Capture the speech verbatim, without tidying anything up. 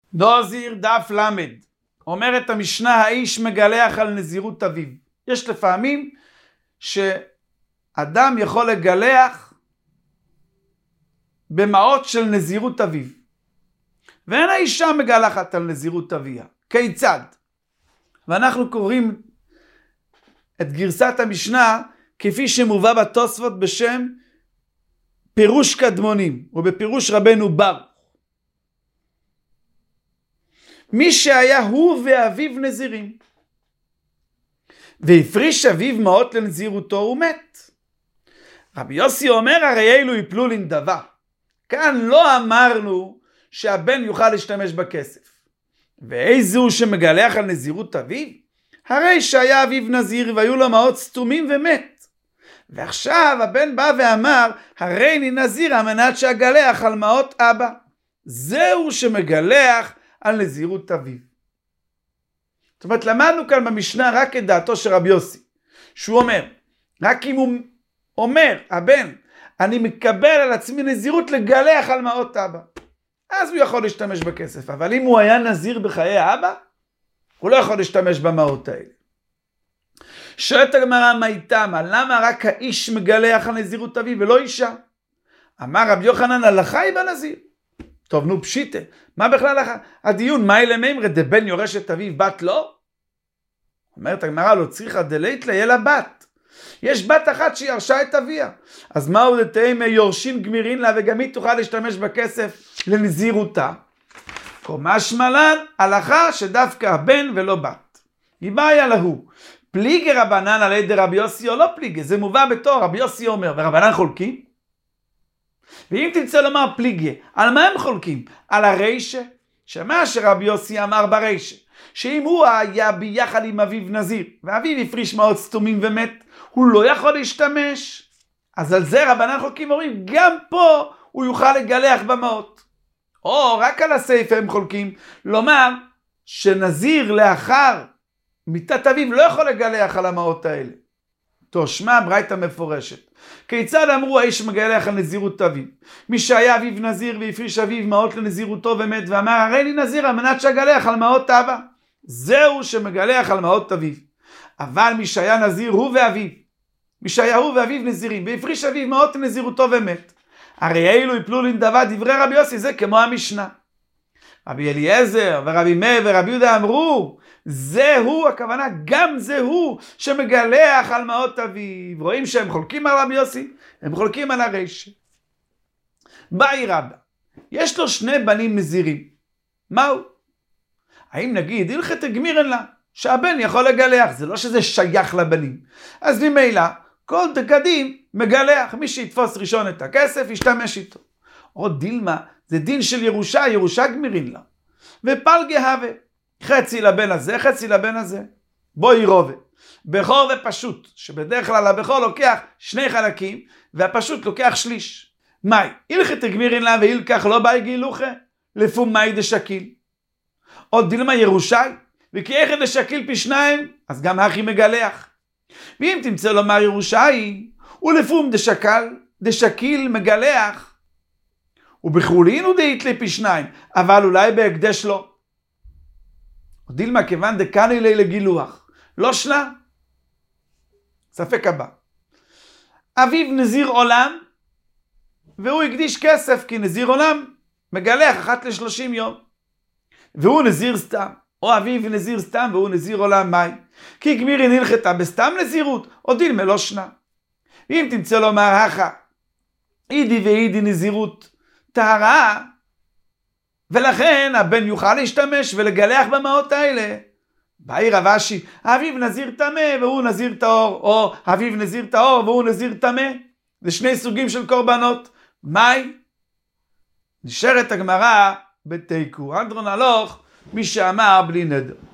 דוזיר דף למד. אומרת המשנה, האיש מגלח על נזירות אביו. יש לפעמים שאדם יכול לגלח במעות של נזירות אביו, ואין האישה מגלחת על נזירות אביה. כיצד? ואנחנו קוראים את גרסת המשנה כפי שמובא בתוספות בשם פירוש קדמונים, ובפירוש רבנו ברוך. מי שהיה הוא ואביו נזירים, והפריש אביו מעות לנזירותו, הוא מת. רבי יוסי אומר, הרי אלו יפלו לנדבה. כאן לא אמרנו שהבן יוכל להשתמש בכסף. ואיזהו שמגלח על נזירות אביו? הרי שהיה אביו נזיר והיו לו מעות סתומים ומת. ועכשיו הבן בא ואמר, הרי אני נזיר על מנת שאגלח על מעות אבא. זהו שמגלח על נזירות אביו. זאת אומרת, למדנו כאן במשנה רק את דעתו של רבי יוסי, שהוא אומר, רק אם הוא אומר, הבן, אני מקבל על עצמי נזירות לגלח על מעות אבא, אז הוא יכול להשתמש בכסף. אבל אם הוא היה נזיר בחיי האבא, הוא לא יכול להשתמש במעות האלה. שואלת הגמרא, מה איתמה? למה רק האיש מגלח על נזירות אביו ולא אישה? אמר רבי יוחנן, הלכה היא בנזיר. טוב, נו פשיטה. מה בכלל הדיון? מה אלה מימרא דבן יורש את אביו, בת לא? אומרת הגמרא, לא צריכה דלית לה, יהיה לה בת. יש בת אחת שירשה את אביה. אז מה הוא לתאם יורשין גמירין לה, וגם היא תוכל להשתמש בכסף לנזירותה? משמע לן, הלכה שדווקא הבן ולא בת. היא בעיה להו. פליגי רבנן על ידי רבי יוסי או לא פליגי? זה מובא בתור, רבי יוסי אומר, ורבנן חולקים? ואם תמצא לומר פליגי, על מה הם חולקים? על הרשע? שמה שרבי יוסי אמר ברשע, שאם הוא היה ביחד עם אביו נזיר, ואביו הפריש מעות סתומים ומת, הוא לא יכול להשתמש. אז על זה רבנן חולקים אומרים, גם פה הוא יוכל לגלח במעות. או רק על הסעיף הם חולקים, לומר שנזיר לאחר מיתת אביו לא יכול לגלח על המעות האלה. תושמע ברייתא מפורשת. כיצד אמרו האיש מגלח על נזירות אביו? מי שהיה אביו נזיר והפריש אביו מעות לנזירותו ומת, ואמר הרי לי נזיר על מנת שאגלח על מעות אבא. זהו שמגלח על מעות אביו. אבל מי שהיה נזיר הוא ואביו, מי שהיה הוא ואביו נזירים והפריש אביו מעות לנזירותו ומת, הרי אלו יפלו לנדבה. דברי רבי יוסי זה כמו המשנה. רבי אליעזר ורבי מאיר ורבי יהודה אמרו, זהו, הכוונה גם זהו שמגלח על מעות אביו. רואים שהם חולקים על רבי יוסי, הם חולקים על הרשע. באי רבא, יש לו שני בנים נזירים. מהו? האם נגיד הלכת גמירן לה, שהבן יכול לגלח? זה לא שזה שייך לבנים. אז ממילא כל דקדים מגלח, מי שיתפוס ראשון את הכסף ישתמש איתו. או דילמה, זה דין של ירושה, ירושה גמירין לה. ופלגי הווה, חצי לבן הזה, חצי לבן הזה. בואי רובה. בכור ופשוט, שבדרך כלל הבכור לוקח שני חלקים, והפשוט לוקח שליש. מאי, הלכת גמירין לה והילקח לא באי גילוחה, לפום מאי דשקיל. או דילמה ירושי, וכי איך דשקיל פי שניים, אז גם הכי מגלח. ואם תמצא לומר ירושי, ולפום דשקל, דשקיל מגלח, ובחולין הוא דאית לי פי שניים, אבל אולי בהקדש לא. דילמה כיוון דקן אלי לגילוח, לא שלה. ספק הבא. אביו נזיר עולם, והוא הקדיש כסף, כי נזיר עולם מגלח אחת לשלושים יום. והוא נזיר סתם, או אביו נזיר סתם, והוא נזיר עולם מאי. כי גמירין הלכתה בסתם נזירות, או דילמה לא שנה. אם תמצא לומר הכה, אידי ואידי נזירות טהרה, ולכן הבן יוכל להשתמש ולגלח במעות האלה. באי רב אשי, אביו נזיר טמא והוא נזיר טהור, או אביו נזיר טהור והוא נזיר טמא. זה שני סוגים של קורבנות. מאי? נשארת הגמרא בתיקו. אנדרון הלוך, מי שאמר בלי נדר.